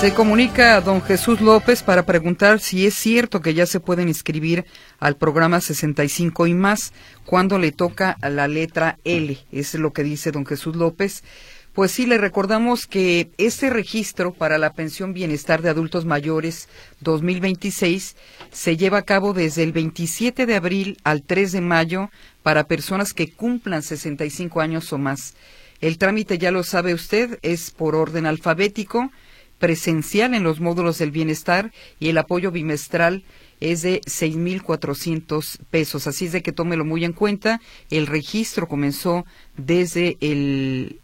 Se comunica a don Jesús López para preguntar si es cierto que ya se pueden inscribir al programa 65 y más cuando le toca a la letra L. Es lo que dice don Jesús López. Pues sí, le recordamos que este registro para la pensión bienestar de adultos mayores 2026 se lleva a cabo desde el 27 de abril al 3 de mayo para personas que cumplan 65 años o más. El trámite, ya lo sabe usted, es por orden alfabético, presencial en los módulos del bienestar, y el apoyo bimestral es de 6,400 pesos. Así es de que tómelo muy en cuenta. El registro comenzó desde el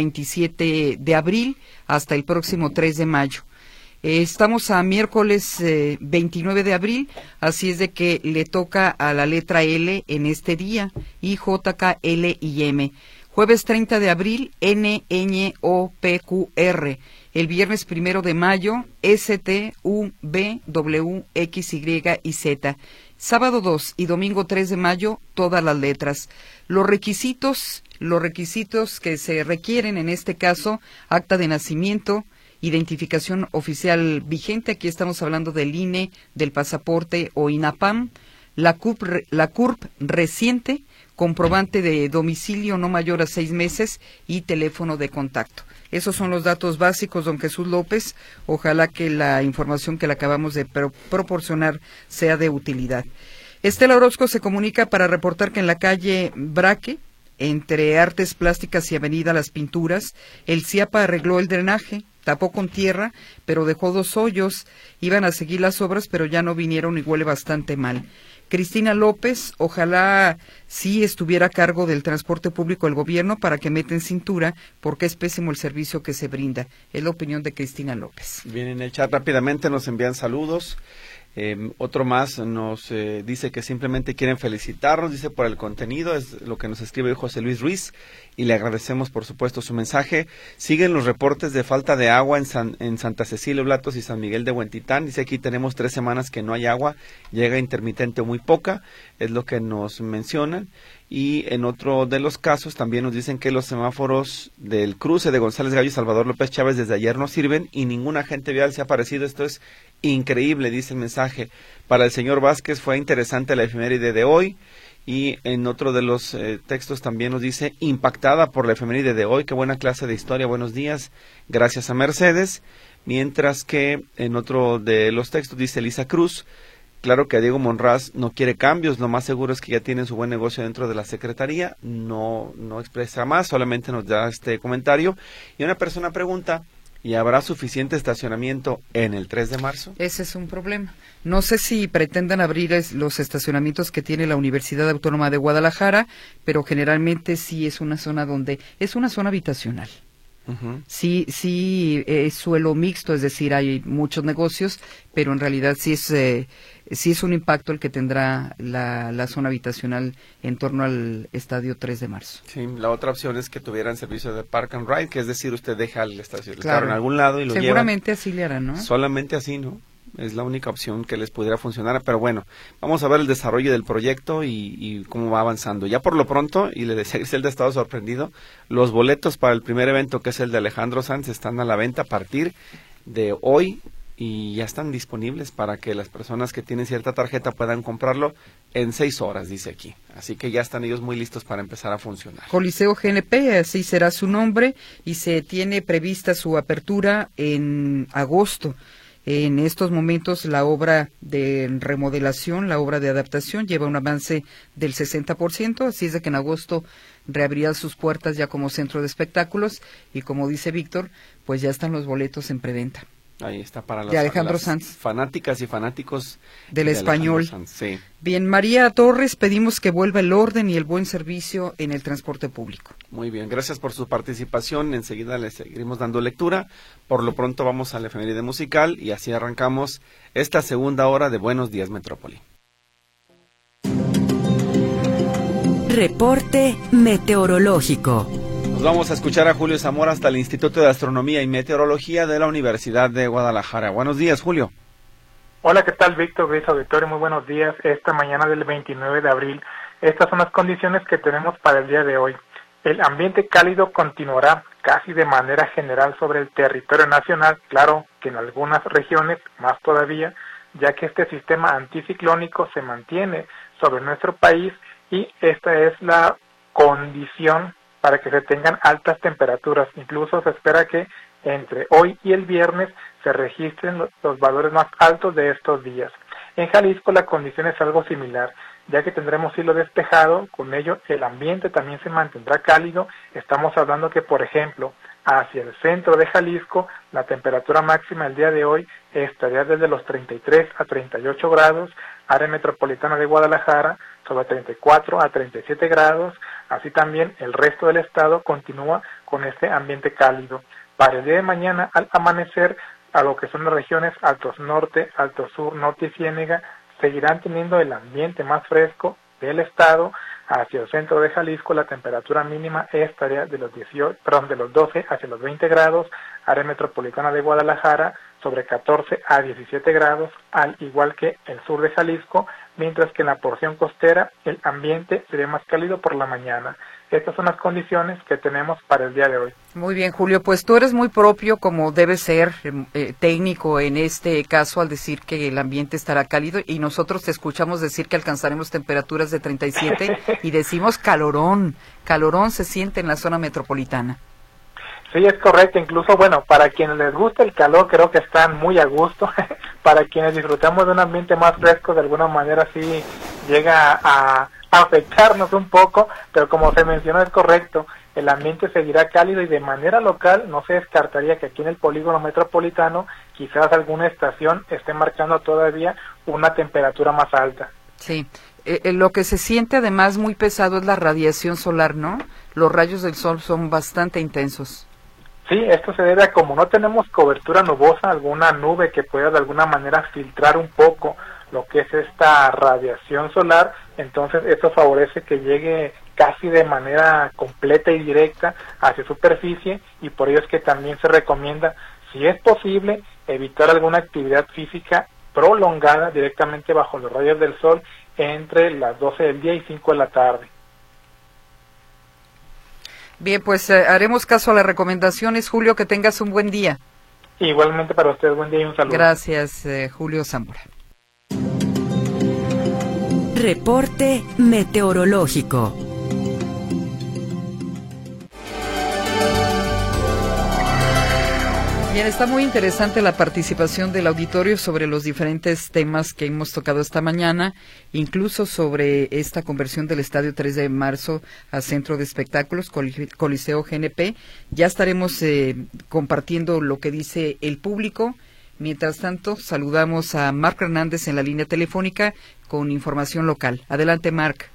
27 de abril hasta el próximo 3 de mayo. Estamos a miércoles 29 de abril, así es de que le toca a la letra L en este día, I, J, K, L y M. Jueves 30 de abril, N, Ñ, O, P, Q, R. El viernes 1 de mayo, S, T, U, V, W, X, Y y Z. Sábado 2 y domingo 3 de mayo, todas las letras. Los requisitos que se requieren en este caso: acta de nacimiento, identificación oficial vigente, aquí estamos hablando del INE, del pasaporte o INAPAM, la CURP reciente, comprobante de domicilio no mayor a 6 meses y teléfono de contacto. Esos son los datos básicos, don Jesús López. Ojalá que la información que le acabamos de proporcionar sea de utilidad. Estela Orozco se comunica para reportar que en la calle Braque, entre Artes Plásticas y Avenida Las Pinturas, el CIAPA arregló el drenaje, tapó con tierra, pero dejó 2 hoyos. Iban a seguir las obras, pero ya no vinieron y huele bastante mal. Cristina López, ojalá sí estuviera a cargo del transporte público del gobierno para que meta en cintura, porque es pésimo el servicio que se brinda. Es la opinión de Cristina López. Bien, en el chat rápidamente nos envían saludos. Otro más nos dice que simplemente quieren felicitarnos, dice, por el contenido, es lo que nos escribe José Luis Ruiz, y le agradecemos por supuesto su mensaje. Siguen los reportes de falta de agua en Santa Cecilia, Oblatos y San Miguel de Huentitán. Dice, aquí tenemos 3 semanas que no hay agua, llega intermitente o muy poca, es lo que nos mencionan. Y en otro de los casos también nos dicen que los semáforos del cruce de González Gallo y Salvador López Chávez desde ayer no sirven y ningún agente vial se ha aparecido. Esto es increíble, dice el mensaje. Para el señor Vázquez fue interesante la efeméride de hoy. Y en otro de los textos también nos dice, impactada por la efeméride de hoy, qué buena clase de historia, buenos días, gracias a Mercedes. Mientras que en otro de los textos dice Elisa Cruz, claro que a Diego Monraz no quiere cambios, lo más seguro es que ya tienen su buen negocio dentro de la Secretaría, no expresa más, solamente nos da este comentario. Y una persona pregunta, ¿y habrá suficiente estacionamiento en el 3 de marzo? Ese es un problema. No sé si pretendan abrir los estacionamientos que tiene la Universidad Autónoma de Guadalajara, pero generalmente sí es una zona donde es una zona habitacional. Uh-huh. Sí, es suelo mixto, es decir, hay muchos negocios, pero en realidad sí es un impacto el que tendrá la zona habitacional en torno al estadio 3 de marzo. Sí, la otra opción es que tuvieran servicio de park and ride, que es decir, usted deja el carro en algún lado y lo lleva. Seguramente así le harán, ¿no? Solamente así, ¿no? Es la única opción que les pudiera funcionar, pero bueno, vamos a ver el desarrollo del proyecto y cómo va avanzando. Ya por lo pronto, y le decía, Griselda ha estado sorprendido, los boletos para el primer evento, que es el de Alejandro Sanz, están a la venta a partir de hoy y ya están disponibles para que las personas que tienen cierta tarjeta puedan comprarlo en 6 horas, dice aquí. Así que ya están ellos muy listos para empezar a funcionar. Coliseo GNP, así será su nombre, y se tiene prevista su apertura en agosto. En estos momentos la obra de remodelación, la obra de adaptación lleva un avance del 60%, así es de que en agosto reabrirá sus puertas ya como centro de espectáculos y como dice Víctor, pues ya están los boletos en preventa. Ahí está para de Alejandro Sanz. Fanáticas y fanáticos del español. Sanz, sí. Bien, María Torres, pedimos que vuelva el orden y el buen servicio en el transporte público. Muy bien, gracias por su participación. Enseguida le seguiremos dando lectura. Por lo pronto vamos a la efeméride musical y así arrancamos esta segunda hora de Buenos Días Metrópoli. Reporte meteorológico. Nos vamos a escuchar a Julio Zamora hasta el Instituto de Astronomía y Meteorología de la Universidad de Guadalajara. Buenos días, Julio. Hola, ¿qué tal, Víctor? Luis Auditorio, muy buenos días. Esta mañana del 29 de abril, estas son las condiciones que tenemos para el día de hoy. El ambiente cálido continuará casi de manera general sobre el territorio nacional, claro que en algunas regiones más todavía, ya que este sistema anticiclónico se mantiene sobre nuestro país y esta es la condición para que se tengan altas temperaturas. Incluso se espera que entre hoy y el viernes se registren los valores más altos de estos días. En Jalisco la condición es algo similar, ya que tendremos cielo despejado, con ello el ambiente también se mantendrá cálido. Estamos hablando que, por ejemplo, hacia el centro de Jalisco, la temperatura máxima el día de hoy estaría desde los 33 a 38 grados, área metropolitana de Guadalajara sobre 34 a 37 grados, así también el resto del estado continúa con este ambiente cálido. Para el día de mañana, al amanecer, a lo que son las regiones Altos Norte, Altos Sur, Norte y Ciénega, seguirán teniendo el ambiente más fresco del estado. Hacia el centro de Jalisco la temperatura mínima estaría de los 12 hacia los 20 grados, área metropolitana de Guadalajara sobre 14 a 17 grados, al igual que el sur de Jalisco, mientras que en la porción costera el ambiente sería más cálido por la mañana. Estas son las condiciones que tenemos para el día de hoy. Muy bien, Julio, pues tú eres muy propio, como debe ser, técnico en este caso, al decir que el ambiente estará cálido, y nosotros te escuchamos decir que alcanzaremos temperaturas de 37 y decimos calorón se siente en la zona metropolitana. Sí, es correcto. Incluso, bueno, para quienes les gusta el calor, creo que están muy a gusto. Para quienes disfrutamos de un ambiente más fresco, de alguna manera sí llega a afectarnos un poco, pero como se mencionó, es correcto. El ambiente seguirá cálido y de manera local no se descartaría que aquí en el polígono metropolitano quizás alguna estación esté marcando todavía una temperatura más alta. Sí. Lo que se siente además muy pesado es la radiación solar, ¿no? Los rayos del sol son bastante intensos. Sí, esto se debe a como no tenemos cobertura nubosa, alguna nube que pueda de alguna manera filtrar un poco lo que es esta radiación solar, entonces esto favorece que llegue casi de manera completa y directa hacia superficie, y por ello es que también se recomienda, si es posible, evitar alguna actividad física prolongada directamente bajo los rayos del sol entre las 12 del día y 5 de la tarde. Bien, pues haremos caso a las recomendaciones. Julio, que tengas un buen día. Igualmente para usted, buen día y un saludo. Gracias, Julio Zamora. Reporte meteorológico. Bien, está muy interesante la participación del auditorio sobre los diferentes temas que hemos tocado esta mañana, incluso sobre esta conversión del Estadio 3 de Marzo a Centro de Espectáculos, Coliseo GNP. Ya estaremos compartiendo lo que dice el público. Mientras tanto, saludamos a Marc Hernández en la línea telefónica con información local. Adelante, Marc.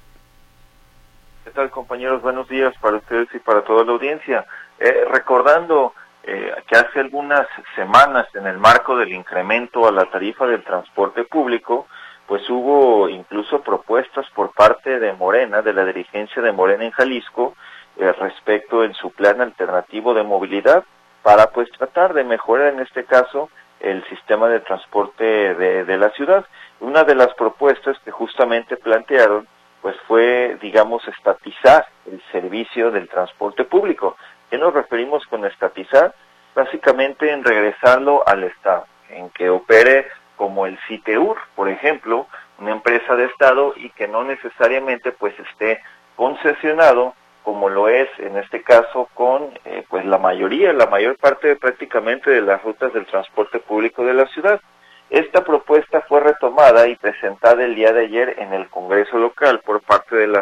¿Qué tal, compañeros? Buenos días para ustedes y para toda la audiencia. Recordando que hace algunas semanas, en el marco del incremento a la tarifa del transporte público, pues hubo incluso propuestas por parte de Morena, de la dirigencia de Morena en Jalisco, respecto en su plan alternativo de movilidad, para pues tratar de mejorar en este caso el sistema de transporte de la ciudad. Una de las propuestas que justamente plantearon pues fue, digamos, estatizar el servicio del transporte público. ¿Qué nos referimos con estatizar? Básicamente en regresarlo al Estado, en que opere como el CITEUR, por ejemplo, una empresa de Estado, y que no necesariamente pues esté concesionado como lo es en este caso con pues la mayor parte prácticamente de las rutas del transporte público de la ciudad. Esta propuesta fue retomada y presentada el día de ayer en el Congreso local por parte de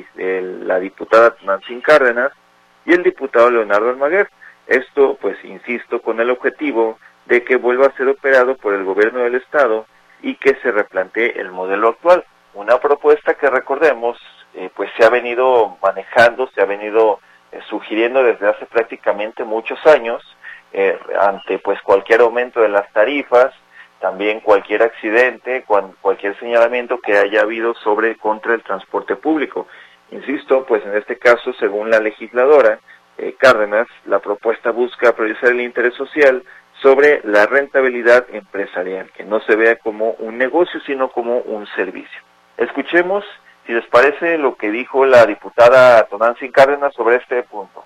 la diputada Nancy Cárdenas y el diputado Leonardo Almaguer. Esto, pues insisto, con el objetivo de que vuelva a ser operado por el gobierno del Estado y que se replantee el modelo actual. Una propuesta que, recordemos, pues se ha venido manejando, se ha venido sugiriendo desde hace prácticamente muchos años, ante pues cualquier aumento de las tarifas, también cualquier accidente, cualquier señalamiento que haya habido contra el transporte público. Insisto, pues en este caso, según la legisladora Cárdenas, la propuesta busca priorizar el interés social sobre la rentabilidad empresarial, que no se vea como un negocio, sino como un servicio. Escuchemos Si les parece lo que dijo la diputada Tonantzin Cárdenas sobre este punto.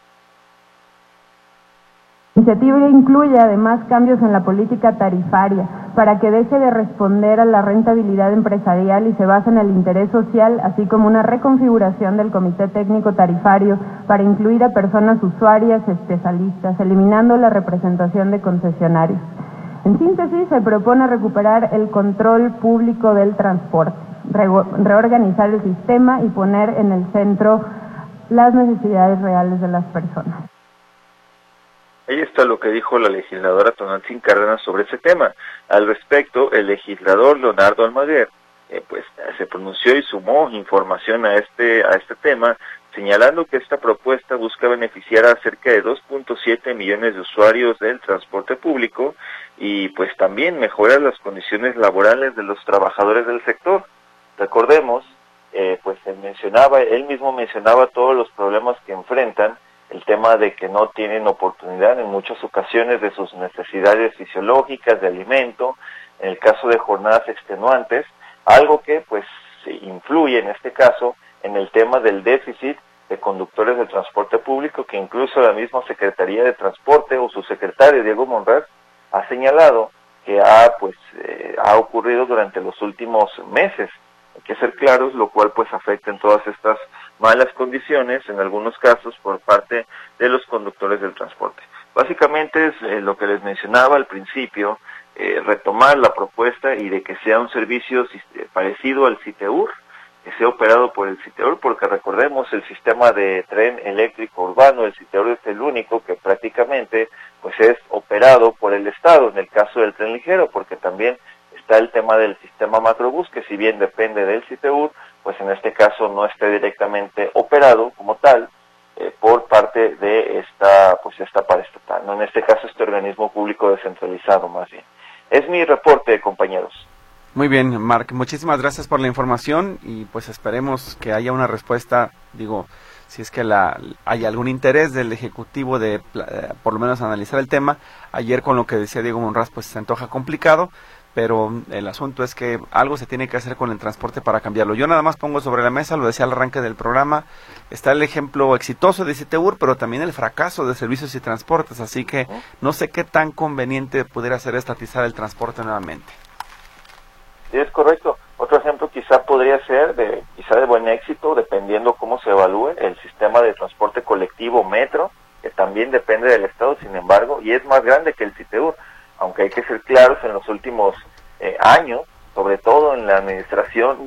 La iniciativa incluye además cambios en la política tarifaria para que deje de responder a la rentabilidad empresarial y se base en el interés social, así como una reconfiguración del Comité Técnico Tarifario para incluir a personas usuarias especialistas, eliminando la representación de concesionarios. En síntesis, se propone recuperar el control público del transporte, reorganizar el sistema y poner en el centro las necesidades reales de las personas. Ahí está lo que dijo la legisladora Tonantzin Cárdenas sobre ese tema. Al respecto, el legislador Leonardo Almaguer pues se pronunció y sumó información a este tema, señalando que esta propuesta busca beneficiar a cerca de 2.7 millones de usuarios del transporte público y pues también mejorar las condiciones laborales de los trabajadores del sector. Recordemos, pues él mismo mencionaba todos los problemas que enfrentan, el tema de que no tienen oportunidad en muchas ocasiones de sus necesidades fisiológicas de alimento, en el caso de jornadas extenuantes, algo que pues influye en este caso en el tema del déficit de conductores del transporte público, que incluso la misma Secretaría de Transporte o su secretario Diego Monraz ha señalado que ha ocurrido durante los últimos meses. Hay que ser claros, lo cual pues afecta en todas estas malas condiciones, en algunos casos por parte de los conductores del transporte. Básicamente es lo que les mencionaba al principio, retomar la propuesta y de que sea un servicio parecido al CITEUR, que sea operado por el CITEUR, porque recordemos el sistema de tren eléctrico urbano, el CITEUR es el único que prácticamente pues es operado por el Estado, en el caso del tren ligero, porque también está el tema del sistema macrobús, que si bien depende del CITEUR, pues en este caso no esté directamente operado como tal por parte de esta paraestatal, ¿no? En este caso este organismo público descentralizado más bien. Es mi reporte, compañeros. Muy bien, Marc, muchísimas gracias por la información y pues esperemos que haya una respuesta, si es que hay algún interés del Ejecutivo de por lo menos analizar el tema. Ayer con lo que decía Diego Monraz pues se antoja complicado, pero el asunto es que algo se tiene que hacer con el transporte para cambiarlo. Yo nada más pongo sobre la mesa, lo decía al arranque del programa, está el ejemplo exitoso de CITEUR, pero también el fracaso de Servicios y Transportes, así que no sé qué tan conveniente pudiera ser estatizar el transporte nuevamente. Sí, es correcto. Otro ejemplo quizá podría ser de buen éxito, dependiendo cómo se evalúe, el sistema de transporte colectivo Metro, que también depende del Estado, sin embargo, y es más grande que el CITEUR, aunque hay que ser claros, en los últimos años, sobre todo en la administración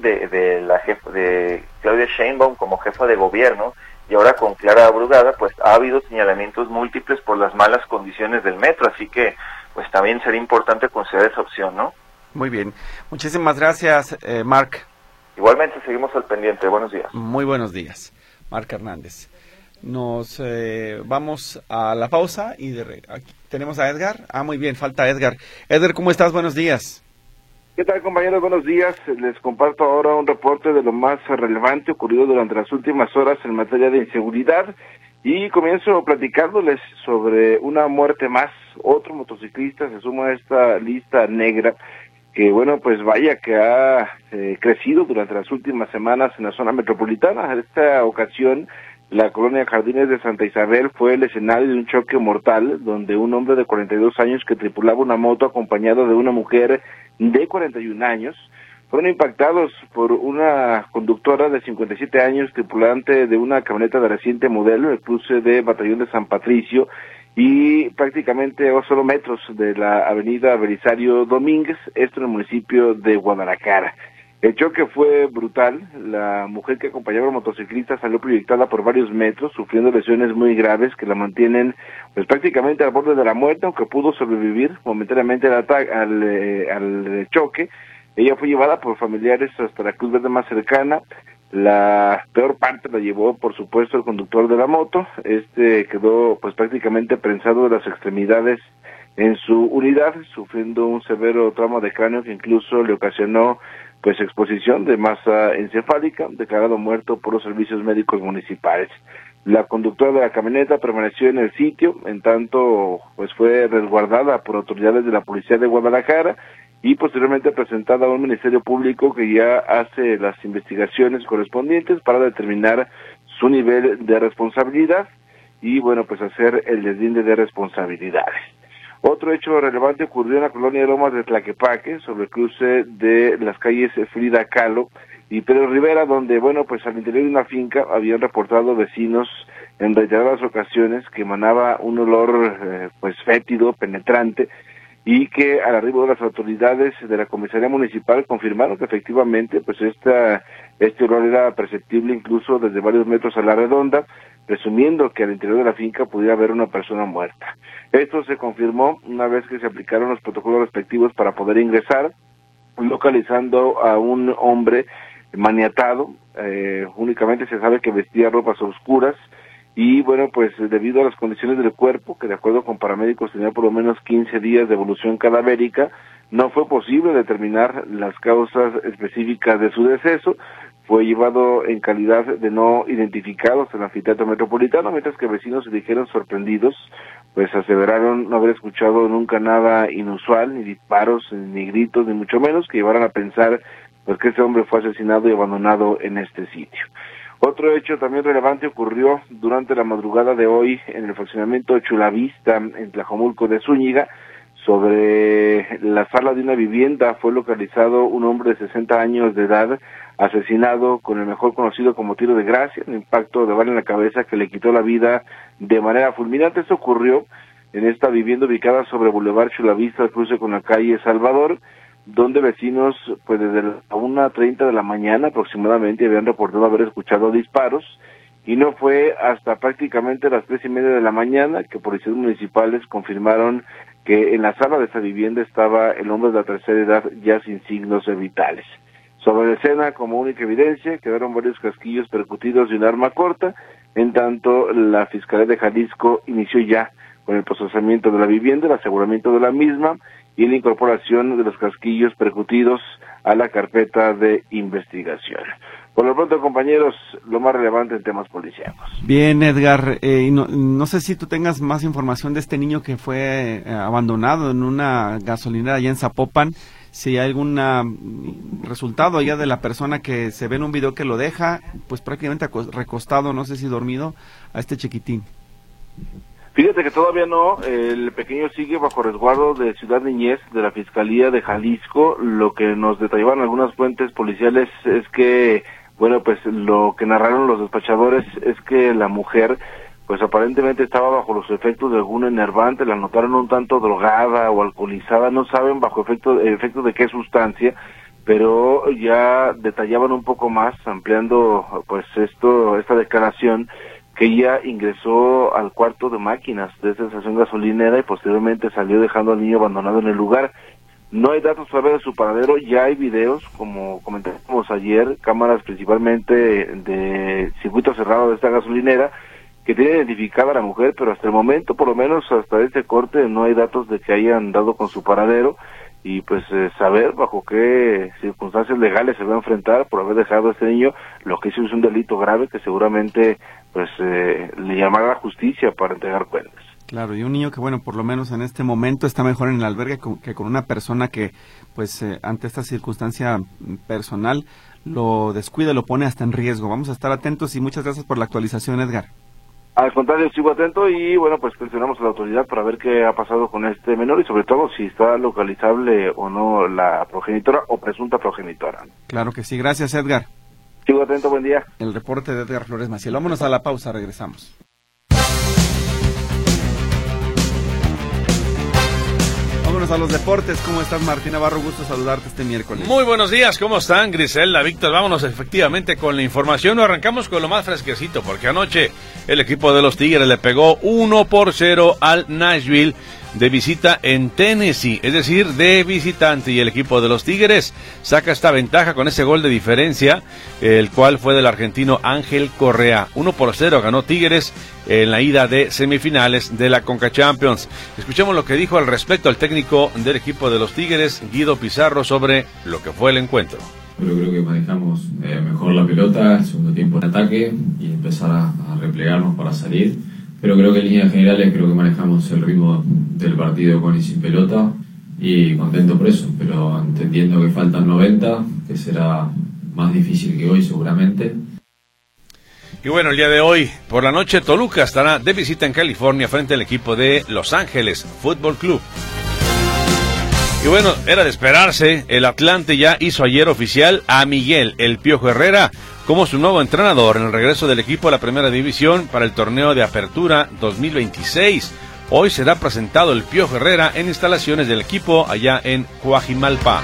de Claudia Sheinbaum como jefa de gobierno, y ahora con Clara Brugada, pues ha habido señalamientos múltiples por las malas condiciones del metro, así que pues también sería importante considerar esa opción, ¿no? Muy bien, muchísimas gracias, Marc. Igualmente seguimos al pendiente, buenos días. Muy buenos días, Marc Hernández. Nos vamos a la pausa y aquí tenemos a Edgar. Muy bien, falta Edgar. Edgar, ¿cómo estás? Buenos días. ¿Qué tal, compañeros? Buenos días. Les comparto ahora un reporte de lo más relevante ocurrido durante las últimas horas en materia de inseguridad y comienzo platicándoles sobre una muerte más. Otro motociclista se suma a esta lista negra que, bueno, pues vaya que ha crecido durante las últimas semanas en la zona metropolitana. En esta ocasión, la colonia Jardines de Santa Isabel fue el escenario de un choque mortal donde un hombre de 42 años que tripulaba una moto acompañado de una mujer de 41 años fueron impactados por una conductora de 57 años, tripulante de una camioneta de reciente modelo, el cruce de Batallón de San Patricio y prácticamente a solo metros de la avenida Belisario Domínguez, esto en el municipio de Guadalajara. El choque fue brutal, la mujer que acompañaba al motociclista salió proyectada por varios metros, sufriendo lesiones muy graves que la mantienen pues prácticamente al borde de la muerte, aunque pudo sobrevivir momentáneamente al choque. Ella fue llevada por familiares hasta la Cruz Verde más cercana. La peor parte la llevó, por supuesto, el conductor de la moto. Quedó pues prácticamente prensado de las extremidades en su unidad, sufriendo un severo trauma de cráneo que incluso le ocasionó pues exposición de masa encefálica, declarado muerto por los servicios médicos municipales. La conductora de la camioneta permaneció en el sitio, en tanto pues fue resguardada por autoridades de la Policía de Guadalajara y posteriormente presentada a un Ministerio Público que ya hace las investigaciones correspondientes para determinar su nivel de responsabilidad y bueno, pues hacer el deslinde de responsabilidades. Otro hecho relevante ocurrió en la colonia Lomas de Tlaquepaque, sobre el cruce de las calles Frida Kahlo y Pedro Rivera, donde, bueno, pues al interior de una finca habían reportado vecinos en reiteradas ocasiones que emanaba un olor, pues fétido, penetrante, y que al arribo de las autoridades de la comisaría municipal confirmaron que efectivamente, pues este olor era perceptible incluso desde varios metros a la redonda, presumiendo que al interior de la finca pudiera haber una persona muerta. Esto se confirmó una vez que se aplicaron los protocolos respectivos para poder ingresar, localizando a un hombre maniatado. Únicamente se sabe que vestía ropas oscuras y bueno, pues debido a las condiciones del cuerpo, que de acuerdo con paramédicos tenía por lo menos 15 días de evolución cadavérica, no fue posible determinar las causas específicas de su deceso. Fue llevado en calidad de no identificados en el anfiteatro metropolitano, mientras que vecinos se dijeron sorprendidos, pues aseveraron no haber escuchado nunca nada inusual, ni disparos, ni gritos, ni mucho menos, que llevaran a pensar pues que este hombre fue asesinado y abandonado en este sitio. Otro hecho también relevante ocurrió durante la madrugada de hoy en el fraccionamiento Chulavista, en Tlajomulco de Zúñiga. Sobre la sala de una vivienda fue localizado un hombre de 60 años de edad, asesinado con el mejor conocido como tiro de gracia, un impacto de bala en la cabeza que le quitó la vida de manera fulminante. Esto ocurrió en esta vivienda ubicada sobre Boulevard Chulavista, al cruce con la calle Salvador, donde vecinos, pues desde la 1:30 de la mañana aproximadamente, habían reportado haber escuchado disparos, y no fue hasta prácticamente las 3:30 de la mañana que policías municipales confirmaron que en la sala de esta vivienda estaba el hombre de la tercera edad ya sin signos vitales. Sobre la escena, como única evidencia, quedaron varios casquillos percutidos de un arma corta, en tanto la Fiscalía de Jalisco inició ya con el procesamiento de la vivienda, el aseguramiento de la misma y la incorporación de los casquillos percutidos a la carpeta de investigación. Por lo pronto, compañeros, lo más relevante en temas policíacos. Bien, Edgar, no sé si tú tengas más información de este niño que fue abandonado en una gasolinera allá en Zapopan, si hay algún resultado allá de la persona que se ve en un video que lo deja, pues prácticamente recostado, no sé si dormido, a este chiquitín. Fíjate que todavía no, el pequeño sigue bajo resguardo de Ciudad Niñez, de la Fiscalía de Jalisco. Lo que nos detallaban algunas fuentes policiales es que, bueno, pues lo que narraron los despachadores es que la mujer, pues aparentemente estaba bajo los efectos de algún enervante, la notaron un tanto drogada o alcoholizada, no saben bajo efecto de qué sustancia, pero ya detallaban un poco más, ampliando pues esta declaración, que ella ingresó al cuarto de máquinas de esta estación gasolinera y posteriormente salió dejando al niño abandonado en el lugar. No hay datos todavía de su paradero, ya hay videos, como comentamos ayer, cámaras principalmente de circuito cerrado de esta gasolinera, que tiene identificada a la mujer, pero hasta el momento, por lo menos hasta este corte, no hay datos de que hayan dado con su paradero, y pues saber bajo qué circunstancias legales se va a enfrentar por haber dejado a este niño. Lo que hizo es un delito grave que seguramente pues le llamará a la justicia para entregar cuentas. Claro, y un niño que, bueno, por lo menos en este momento está mejor en el albergue que con una persona que, pues, ante esta circunstancia personal, lo descuida, lo pone hasta en riesgo. Vamos a estar atentos y muchas gracias por la actualización, Edgar. Al contrario, sigo atento y, bueno, pues presionamos a la autoridad para ver qué ha pasado con este menor y, sobre todo, si está localizable o no la progenitora o presunta progenitora. Claro que sí. Gracias, Edgar. Sigo atento, buen día. El reporte de Edgar Flores Maciel. Vámonos a la pausa, regresamos. Vámonos a los deportes. ¿Cómo estás, Martín Navarro? Gusto saludarte este miércoles. Muy buenos días, ¿cómo están, Griselda, Víctor? Vámonos efectivamente con la información. Arrancamos con lo más fresquecito, porque anoche el equipo de los Tigres le pegó 1-0 al Nashville de visita en Tennessee, es decir, de visitante, y el equipo de los Tigres saca esta ventaja con ese gol de diferencia, el cual fue del argentino Ángel Correa. 1-0 ganó Tigres en la ida de semifinales de la Conca Champions. Escuchemos lo que dijo al respecto el técnico del equipo de los Tigres, Guido Pizarro, sobre lo que fue el encuentro. Pero creo que manejamos mejor la pelota, el segundo tiempo en ataque y empezar a replegarnos para salir. Pero creo que en líneas generales creo que manejamos el ritmo del partido con y sin pelota y contento por eso, pero entendiendo que faltan 90, que será más difícil que hoy seguramente. Y bueno, el día de hoy, por la noche, Toluca estará de visita en California frente al equipo de Los Ángeles Fútbol Club. Y bueno, era de esperarse, el Atlante ya hizo ayer oficial a Miguel El Piojo Herrera como su nuevo entrenador en el regreso del equipo a la Primera División para el torneo de Apertura 2026. Hoy será presentado El Piojo Herrera en instalaciones del equipo allá en Coajimalpa.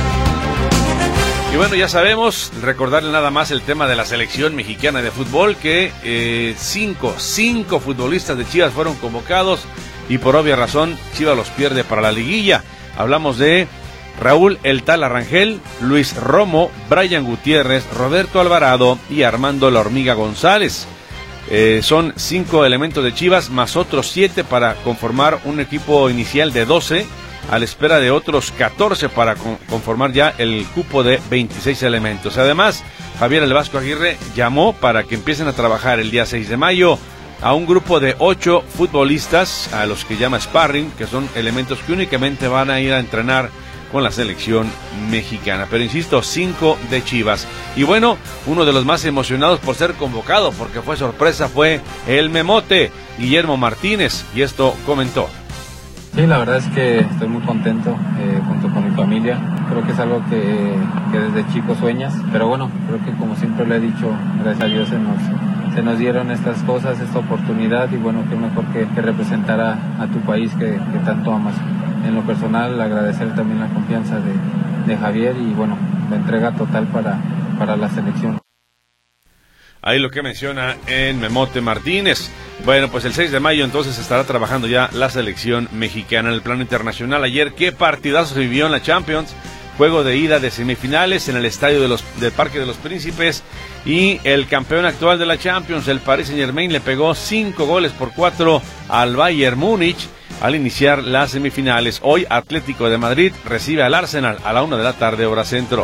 Y bueno, ya sabemos, recordarle nada más el tema de la selección mexicana de fútbol, que cinco futbolistas de Chivas fueron convocados y por obvia razón Chivas los pierde para la liguilla. Hablamos de Raúl El Tala Rangel, Luis Romo, Brian Gutiérrez, Roberto Alvarado y Armando La Hormiga González. Son 5 elementos de Chivas más otros 7 para conformar un equipo inicial de 12, a la espera de otros 14 para conformar ya el cupo de 26 elementos. Además, Javier El Vasco Aguirre llamó para que empiecen a trabajar el día 6 de mayo a un grupo de 8 futbolistas, a los que llama sparring, que son elementos que únicamente van a ir a entrenar con la selección mexicana. Pero insisto, 5 de Chivas. Y bueno, uno de los más emocionados por ser convocado, porque fue sorpresa, fue el Memote, Guillermo Martínez, y esto comentó. Sí, la verdad es que estoy muy contento junto con mi familia. Creo que es algo que desde chico sueñas, pero bueno, creo que como siempre le he dicho, gracias a Dios se nos dieron estas cosas, esta oportunidad, y bueno, qué mejor que representar a tu país que tanto amas. En lo personal, agradecer también la confianza de Javier y bueno, la entrega total para la selección. Ahí lo que menciona en Memote Martínez. Bueno, pues el 6 de mayo entonces estará trabajando ya la selección mexicana en el plano internacional. Ayer, qué partidazo se vivió en la Champions. Juego de ida de semifinales en el estadio del Parque de los Príncipes. Y el campeón actual de la Champions, el Paris Saint-Germain, le pegó 5-4 al Bayern Múnich al iniciar las semifinales. Hoy Atlético de Madrid recibe al Arsenal a la 1 p.m, hora centro.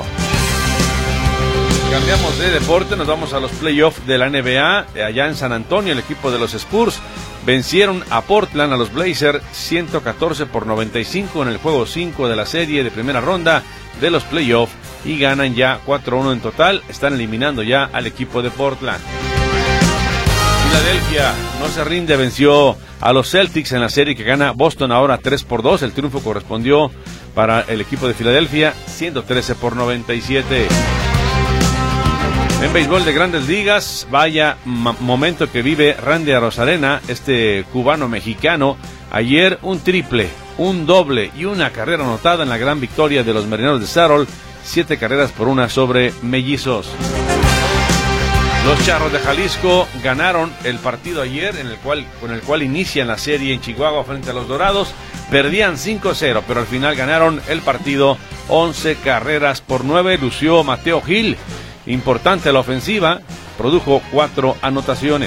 Cambiamos de deporte, nos vamos a los playoffs de la NBA. Allá en San Antonio, el equipo de los Spurs vencieron a Portland, a los Blazers, 114-95 en el juego 5 de la serie de primera ronda de los playoffs, y ganan ya 4-1 en total. Están eliminando ya al equipo de Portland. Filadelfia no se rinde, venció a los Celtics en la serie que gana Boston ahora 3-2. El triunfo correspondió para el equipo de Filadelfia, 113-97. En béisbol de Grandes Ligas, vaya momento que vive Randy Arozarena, este cubano-mexicano. Ayer un triple, un doble y una carrera anotada en la gran victoria de los Marineros de Seattle, 7-1 sobre Mellizos. Los Charros de Jalisco ganaron el partido ayer, con el cual inician la serie en Chihuahua frente a los Dorados. Perdían 5-0, pero al final ganaron el partido 11-9. Lució Mateo Gil, importante la ofensiva, produjo 4 anotaciones.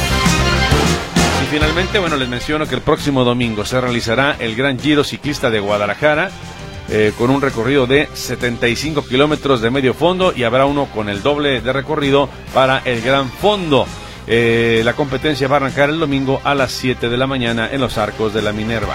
Y finalmente, bueno, les menciono que el próximo domingo se realizará el Gran Giro Ciclista de Guadalajara, con un recorrido de 75 kilómetros de medio fondo, y habrá uno con el doble de recorrido para el Gran Fondo. La competencia va a arrancar el domingo a las 7 de la mañana en los Arcos de la Minerva.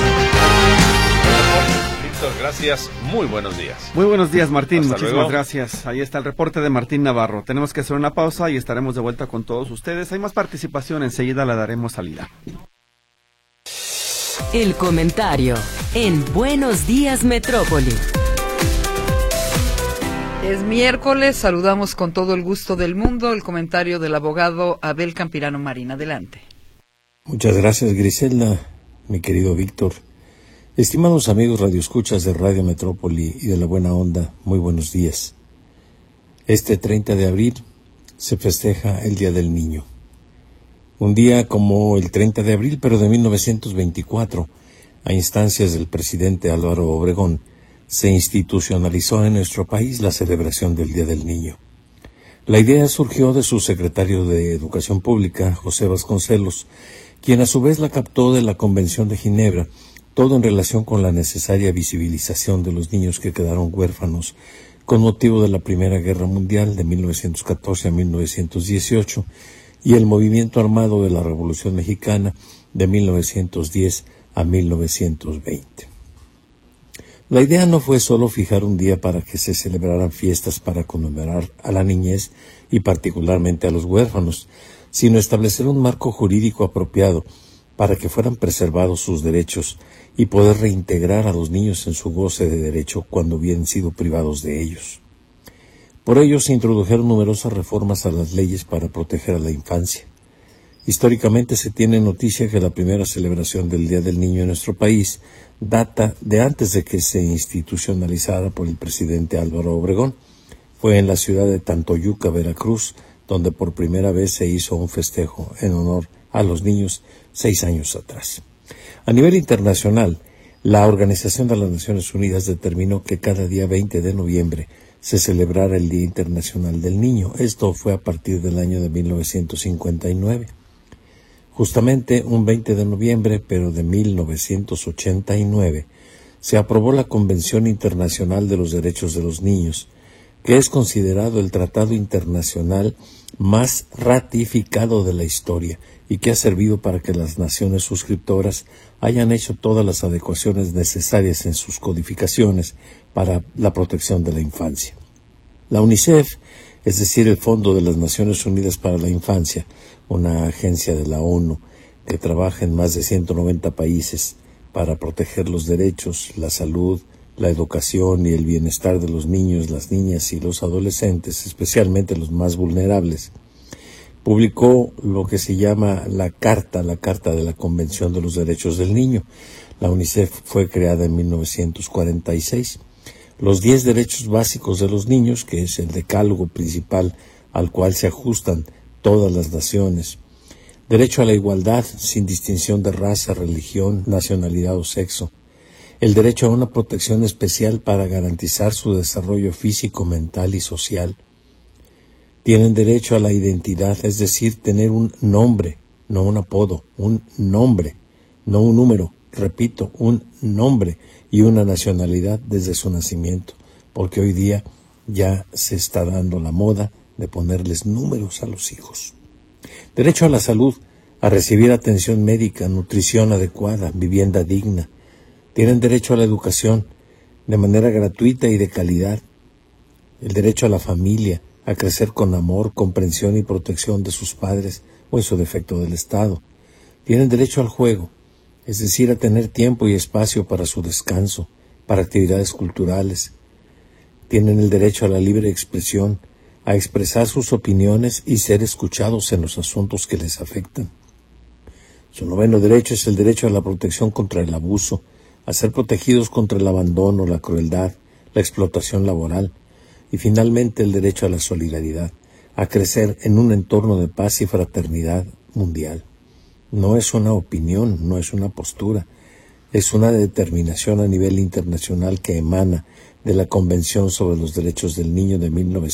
Víctor, gracias, muy buenos días. Muy buenos días, Martín. Hasta muchísimas luego. Gracias. Ahí está el reporte de Martín Navarro. Tenemos que hacer una pausa y estaremos de vuelta con todos ustedes. Hay más participación, enseguida la daremos salida. El comentario en Buenos Días Metrópoli. Es miércoles, saludamos con todo el gusto del mundo el comentario del abogado Abel Campirano Marín. Adelante. Muchas gracias, Griselda, mi querido Víctor. Estimados amigos radioescuchas de Radio Metrópoli y de La Buena Onda, muy buenos días. Este 30 de abril se festeja el Día del Niño. Un día como el 30 de abril, pero de 1924, a instancias del presidente Álvaro Obregón, se institucionalizó en nuestro país la celebración del Día del Niño. La idea surgió de su secretario de Educación Pública, José Vasconcelos, quien a su vez la captó de la Convención de Ginebra, todo en relación con la necesaria visibilización de los niños que quedaron huérfanos con motivo de la Primera Guerra Mundial de 1914 a 1918 y el movimiento armado de la Revolución Mexicana de 1910 a 1920. La idea no fue solo fijar un día para que se celebraran fiestas para conmemorar a la niñez y particularmente a los huérfanos, sino establecer un marco jurídico apropiado para que fueran preservados sus derechos y poder reintegrar a los niños en su goce de derecho cuando hubieran sido privados de ellos. Por ello se introdujeron numerosas reformas a las leyes para proteger a la infancia. Históricamente se tiene noticia que la primera celebración del Día del Niño en nuestro país data de antes de que se institucionalizara por el presidente Álvaro Obregón. Fue en la ciudad de Tantoyuca, Veracruz, donde por primera vez se hizo un festejo en honor a los niños 6 años atrás. A nivel internacional, la Organización de las Naciones Unidas determinó que cada día 20 de noviembre se celebrara el Día Internacional del Niño. Esto fue a partir del año de 1959. Justamente un 20 de noviembre, pero de 1989, se aprobó la Convención Internacional de los Derechos de los Niños, que es considerado el tratado internacional más ratificado de la historia y que ha servido para que las naciones suscriptoras hayan hecho todas las adecuaciones necesarias en sus codificaciones para la protección de la infancia. La UNICEF, es decir, el Fondo de las Naciones Unidas para la Infancia, una agencia de la ONU que trabaja en más de 190 países para proteger los derechos, la salud, la educación y el bienestar de los niños, las niñas y los adolescentes, especialmente los más vulnerables, publicó lo que se llama la Carta de la Convención de los Derechos del Niño. La UNICEF fue creada en 1946. Los 10 derechos básicos de los niños, que es el decálogo principal al cual se ajustan todas las naciones. Derecho a la igualdad sin distinción de raza, religión, nacionalidad o sexo. El derecho a una protección especial para garantizar su desarrollo físico, mental y social. Tienen derecho a la identidad, es decir, tener un nombre, no un apodo, un nombre, no un número, repito, un nombre y una nacionalidad desde su nacimiento, porque hoy día ya se está dando la moda de ponerles números a los hijos. Derecho a la salud, a recibir atención médica, nutrición adecuada, vivienda digna. Tienen derecho a la educación de manera gratuita y de calidad. El derecho a la familia, a crecer con amor, comprensión y protección de sus padres o en su defecto del Estado. Tienen derecho al juego, es decir, a tener tiempo y espacio para su descanso, para actividades culturales. Tienen el derecho a la libre expresión, a expresar sus opiniones y ser escuchados en los asuntos que les afectan. Su 9º derecho es el derecho a la protección contra el abuso, a ser protegidos contra el abandono, la crueldad, la explotación laboral, y finalmente el derecho a la solidaridad, a crecer en un entorno de paz y fraternidad mundial. No es una opinión, no es una postura, es una determinación a nivel internacional que emana de la Convención sobre los Derechos del Niño de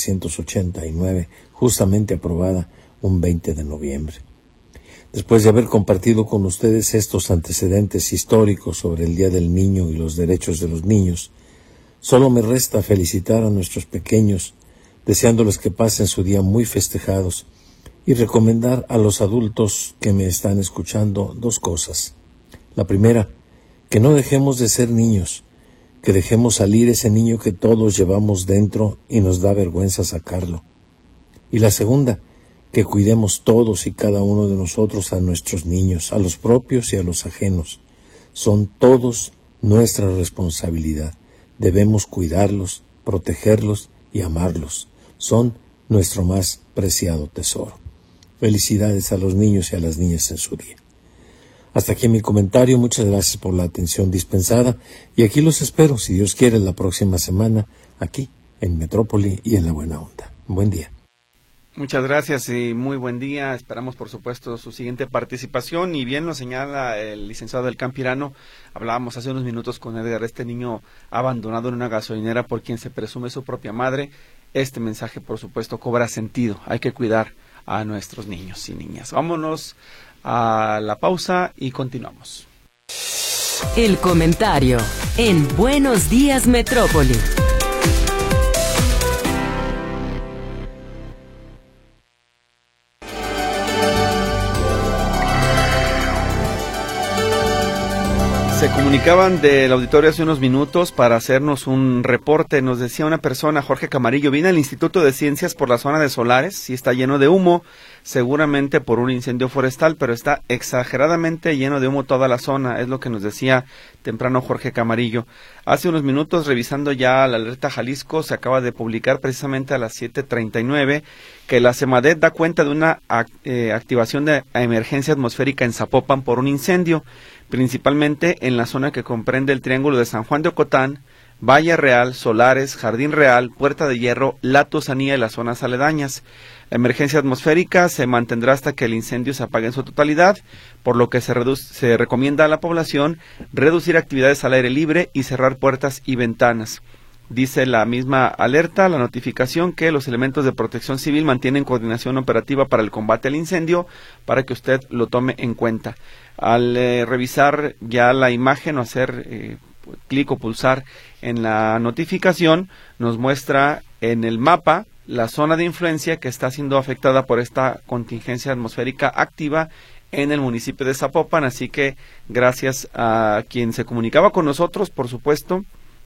1989, justamente aprobada un 20 de noviembre. Después de haber compartido con ustedes estos antecedentes históricos sobre el Día del Niño y los derechos de los niños, solo me resta felicitar a nuestros pequeños, deseándoles que pasen su día muy festejados, y recomendar a los adultos que me están escuchando 2 cosas. La primera, que no dejemos de ser niños, que dejemos salir ese niño que todos llevamos dentro y nos da vergüenza sacarlo. Y la segunda, que cuidemos todos y cada uno de nosotros a nuestros niños, a los propios y a los ajenos. Son todos nuestra responsabilidad. Debemos cuidarlos, protegerlos y amarlos. Son nuestro más preciado tesoro. Felicidades a los niños y a las niñas en su día. Hasta aquí mi comentario. Muchas gracias por la atención dispensada. Y aquí los espero, si Dios quiere, la próxima semana, aquí en Metrópoli y en La Buena Onda. Buen día. Muchas gracias y muy buen día. Esperamos, por supuesto, su siguiente participación. Y bien lo señala el licenciado del Campirano. Hablábamos hace unos minutos con Edgar, este niño abandonado en una gasolinera por quien se presume su propia madre. Este mensaje, por supuesto, cobra sentido. Hay que cuidar a nuestros niños y niñas. Vámonos a la pausa y continuamos. El comentario en Buenos Días Metrópoli. Se comunicaban del auditorio hace unos minutos para hacernos un reporte. Nos decía una persona, Jorge Camarillo, viene al Instituto de Ciencias por la zona de Solares y está lleno de humo, seguramente por un incendio forestal, pero está exageradamente lleno de humo toda la zona, es lo que nos decía temprano Jorge Camarillo. Hace unos minutos, revisando ya la alerta Jalisco, se acaba de publicar precisamente a las 7:39 que la Semadet da cuenta de una activación de emergencia atmosférica en Zapopan por un incendio, principalmente en la zona que comprende el triángulo de San Juan de Ocotán, Valle Real, Solares, Jardín Real, Puerta de Hierro, La Tusanía y las zonas aledañas. La emergencia atmosférica se mantendrá hasta que el incendio se apague en su totalidad, por lo que se recomienda a la población reducir actividades al aire libre y cerrar puertas y ventanas. Dice la misma alerta, la notificación, que los elementos de protección civil mantienen coordinación operativa para el combate al incendio, para que usted lo tome en cuenta. Al revisar ya la imagen o hacer clic o pulsar en la notificación, nos muestra en el mapa la zona de influencia que está siendo afectada por esta contingencia atmosférica activa en el municipio de Zapopan, así que gracias a quien se comunicaba con nosotros, por supuesto,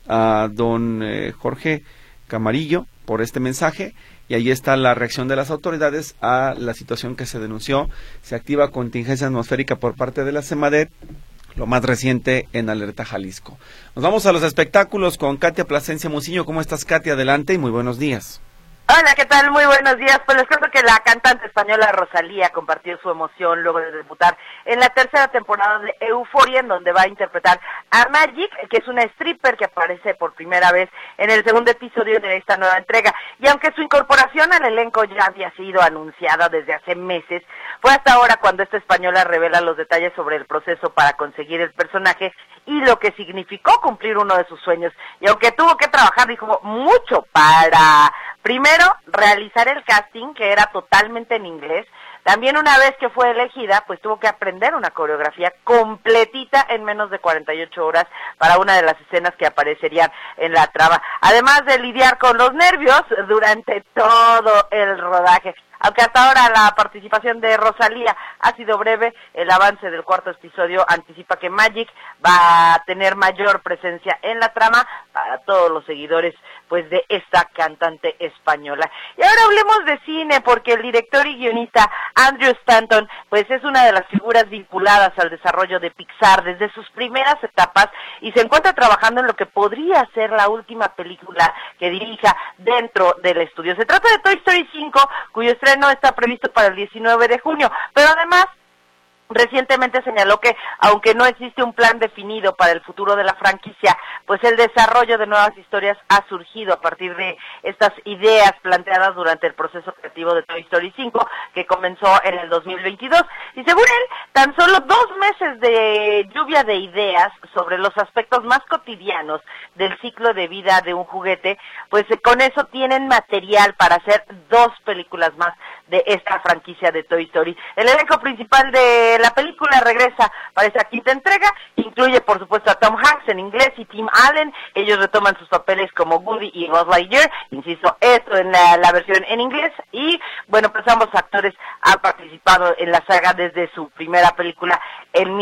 a don Jorge Camarillo por este mensaje, y ahí está la reacción de las autoridades a la situación que se denunció. Se activa contingencia atmosférica por parte de la Semadet, lo más reciente en Alerta Jalisco. Nos vamos a los espectáculos con Katia Plasencia Muciño. ¿Cómo estás, Katia? Adelante y muy buenos días. Hola, ¿qué tal? Muy buenos días. Pues les cuento que la cantante española Rosalía compartió su emoción luego de debutar en la tercera temporada de Euphoria, en donde va a interpretar a Magic, que es una stripper que aparece por primera vez en el segundo episodio de esta nueva entrega. Y aunque su incorporación al elenco ya había sido anunciada desde hace meses, fue hasta ahora cuando esta española revela los detalles sobre el proceso para conseguir el personaje y lo que significó cumplir uno de sus sueños. Y aunque tuvo que trabajar, dijo, mucho para, primero, realizar el casting, que era totalmente en inglés. También una vez que fue elegida, pues tuvo que aprender una coreografía completita en menos de 48 horas para una de las escenas que aparecerían en la trama. Además de lidiar con los nervios durante todo el rodaje. Aunque hasta ahora la participación de Rosalía ha sido breve, el avance del cuarto episodio anticipa que Magic va a tener mayor presencia en la trama para todos los seguidores pues de esta cantante española. Y ahora hablemos de cine, porque el director y guionista Andrew Stanton pues es una de las figuras vinculadas al desarrollo de Pixar desde sus primeras etapas y se encuentra trabajando en lo que podría ser la última película que dirija dentro del estudio. Se trata de Toy Story 5, cuyo estreno está previsto para el 19 de junio, pero además recientemente señaló que, aunque no existe un plan definido para el futuro de la franquicia, pues el desarrollo de nuevas historias ha surgido a partir de estas ideas planteadas durante el proceso creativo de Toy Story 5, que comenzó en el 2022. Y según él, tan solo 2 meses de lluvia de ideas sobre los aspectos más cotidianos del ciclo de vida de un juguete, pues con eso tienen material para hacer 2 películas más de esta franquicia de Toy Story. El elenco principal de la película regresa para esta quinta entrega, incluye por supuesto a Tom Hanks en inglés y Tim Allen. Ellos retoman sus papeles como Woody y Buzz Lightyear, insisto, esto en la versión en inglés, y bueno, pues ambos actores han participado en la saga desde su primera película en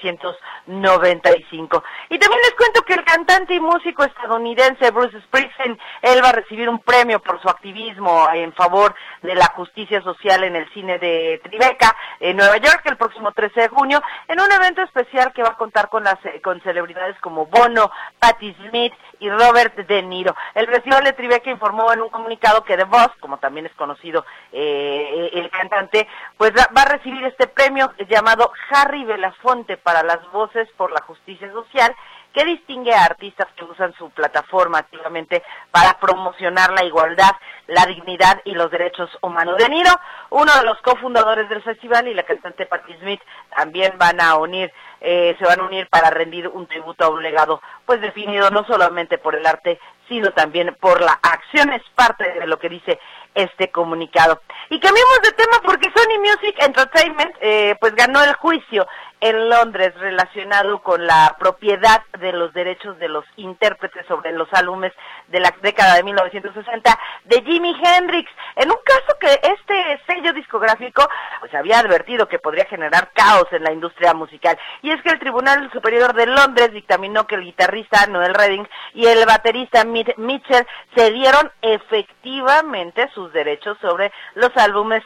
1995. Y también les cuento que el cantante y músico estadounidense Bruce Springsteen, él va a recibir un premio por su activismo en favor de la justicia social en el cine de Tribeca, en Nueva York, el próximo 13 de junio, en un evento especial que va a contar con celebridades como Bono, Patti Smith y Robert De Niro. El Festival de Tribeca informó en un comunicado que The Boss, como también es conocido el cantante, pues va a recibir este premio llamado Harry Belafonte para las voces por la justicia social, que distingue a artistas que usan su plataforma activamente para promocionar la igualdad, la dignidad y los derechos humanos. De Niro, uno de los cofundadores del festival, y la cantante Patti Smith también se van a unir para rendir un tributo a un legado pues definido no solamente por el arte, sino también por la acción. Es parte de lo que dice este comunicado. Y cambiamos de tema porque Sony Music Entertainment pues ganó el juicio en Londres relacionado con la propiedad de los derechos de los intérpretes sobre los álbumes de la década de 1960 de Jimi Hendrix, en un caso que este sello discográfico pues había advertido que podría generar caos en la industria musical. Y es que el Tribunal Superior de Londres dictaminó que el guitarrista Noel Redding y el baterista Mitchell cedieron efectivamente sus derechos sobre los álbumes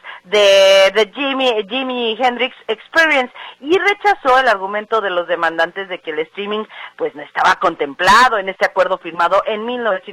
de Jimi Hendrix Experience y rechazó el argumento de los demandantes de que el streaming pues no estaba contemplado en este acuerdo firmado en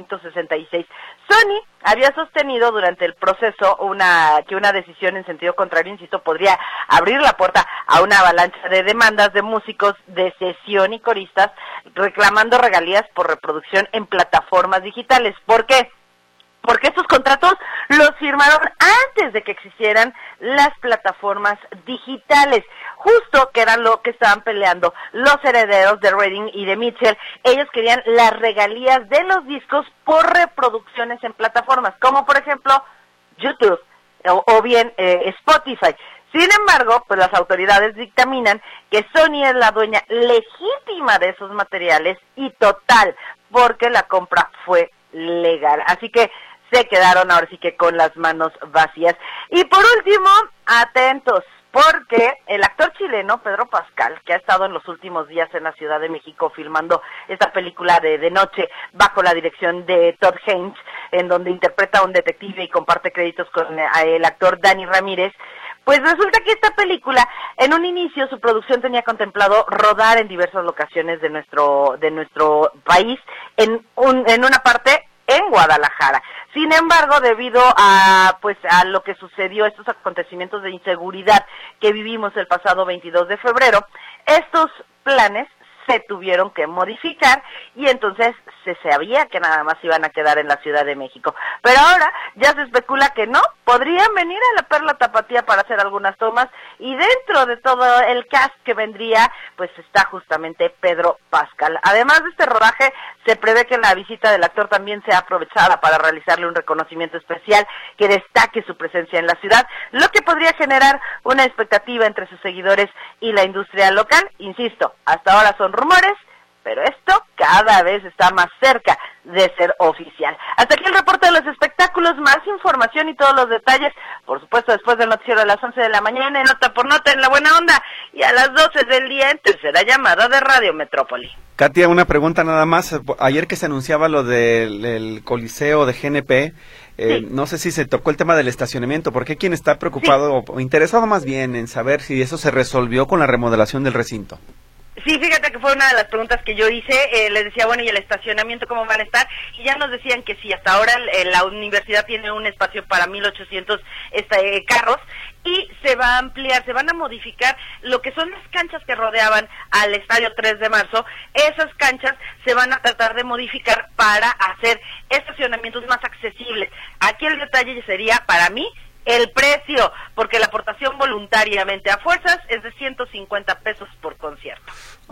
1966. Sony había sostenido durante el proceso que una decisión en sentido contrario, insisto, podría abrir la puerta a una avalancha de demandas de músicos de sesión y coristas reclamando regalías por reproducción en plataformas digitales. ¿Por qué? Porque estos contratos los firmaron antes de que existieran las plataformas digitales, justo que era lo que estaban peleando los herederos de Redding y de Mitchell. Ellos querían las regalías de los discos por reproducciones en plataformas, como por ejemplo YouTube o bien Spotify. Sin embargo, pues las autoridades dictaminan que Sony es la dueña legítima de esos materiales y total, porque la compra fue legal. Así que se quedaron ahora sí que con las manos vacías. Y por último, atentos, porque el actor chileno Pedro Pascal, que ha estado en los últimos días en la Ciudad de México filmando esta película de noche bajo la dirección de Todd Haynes, en donde interpreta a un detective y comparte créditos con el actor Dani Ramírez, pues resulta que esta película, en un inicio, su producción tenía contemplado rodar en diversas locaciones de nuestro país, en una parte en Guadalajara. Sin embargo, debido a lo que sucedió, estos acontecimientos de inseguridad que vivimos el pasado 22 de febrero, estos planes se tuvieron que modificar y entonces se sabía que nada más iban a quedar en la Ciudad de México. Pero ahora ya se especula que no, podrían venir a la Perla Tapatía para hacer algunas tomas y dentro de todo el cast que vendría, pues está justamente Pedro Pascal. Además de este rodaje, se prevé que la visita del actor también sea aprovechada para realizarle un reconocimiento especial que destaque su presencia en la ciudad, lo que podría generar una expectativa entre sus seguidores y la industria local. Insisto, hasta ahora son rumores, pero esto cada vez está más cerca de ser oficial. Hasta aquí el reporte de los espectáculos, más información y todos los detalles, por supuesto, después del noticiero a las 11 de la mañana, en Nota por Nota, en La Buena Onda, y a las 12 del día en Tercera Llamada de Radio Metrópoli. Katia, una pregunta nada más. Ayer que se anunciaba lo del Coliseo de GNP, sí, no sé si se tocó el tema del estacionamiento, porque hay quien está preocupado, o interesado más bien en saber si eso se resolvió con la remodelación del recinto. Sí, fíjate que fue una de las preguntas que yo hice, les decía, bueno, ¿y el estacionamiento cómo van a estar? Y ya nos decían que sí, hasta ahora la universidad tiene un espacio para 1,800 carros y se va a ampliar, se van a modificar lo que son las canchas que rodeaban al Estadio 3 de Marzo, esas canchas se van a tratar de modificar para hacer estacionamientos más accesibles. Aquí el detalle sería, para mí, el precio, porque la aportación voluntariamente a fuerzas es de 150 pesos por concierto.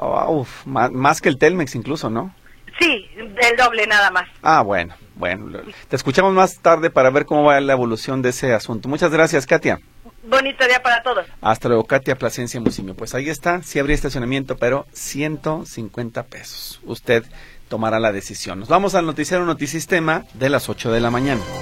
Más que el Telmex incluso, ¿no? Sí, el doble nada más. Bueno, te escuchamos más tarde para ver cómo va la evolución de ese asunto. Muchas gracias, Katia. Bonito día para todos. Hasta luego, Katia Plasencia Musimio. Pues ahí está, sí habría estacionamiento, pero 150 pesos. Usted tomará la decisión. Nos vamos al noticiero Notisistema de las 8 de la mañana.